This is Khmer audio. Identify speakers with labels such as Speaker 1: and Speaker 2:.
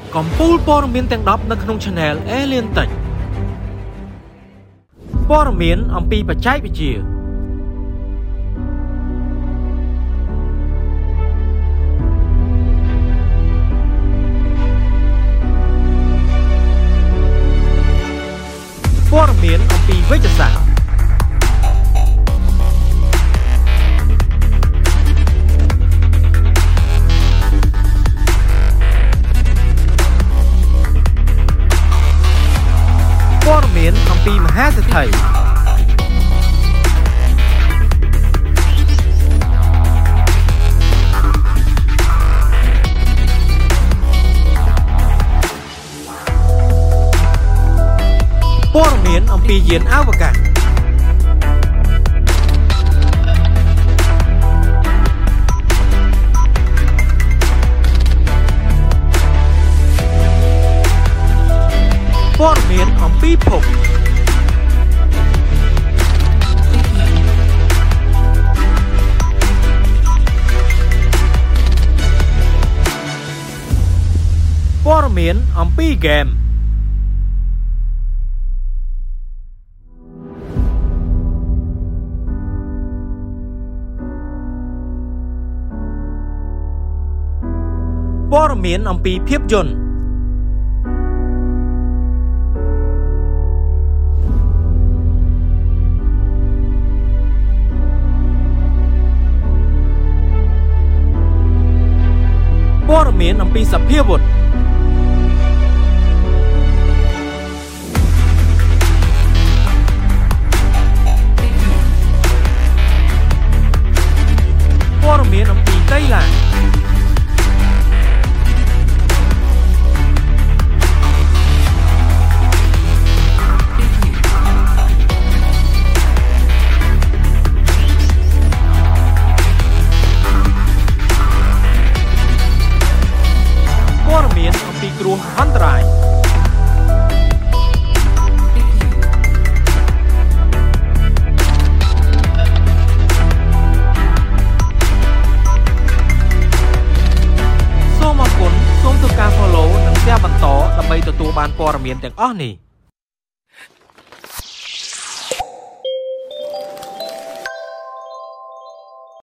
Speaker 1: កំពូលព័ត៌មានទាំង10នៅក្នុង Channel Alien Tech ព័ត៌មានអំពីបច្ចេកវិទ្យាព័ត៌មានអំពីវិទ្យាសាស្ត្រព័ត៌មានអំពីមហាសេដ្ឋីព័ត៌មានអំពីយានអវកាសព័ត៌មានអំពីភពព័ត៌មានអំពីហ្គេមព័ត៌មានអំពីភាពយន្តព័ត៌មានអំពីសភាវុធព័ត៌មានអំពីកីឡាព័ត៌មានអំពីគ្រោះអន្តរាយសូមអរគុណសូមធ្វើការ follow និង share បន្តដើម្បីទទួលបានព័ត៌មានទាំងអស់នេះ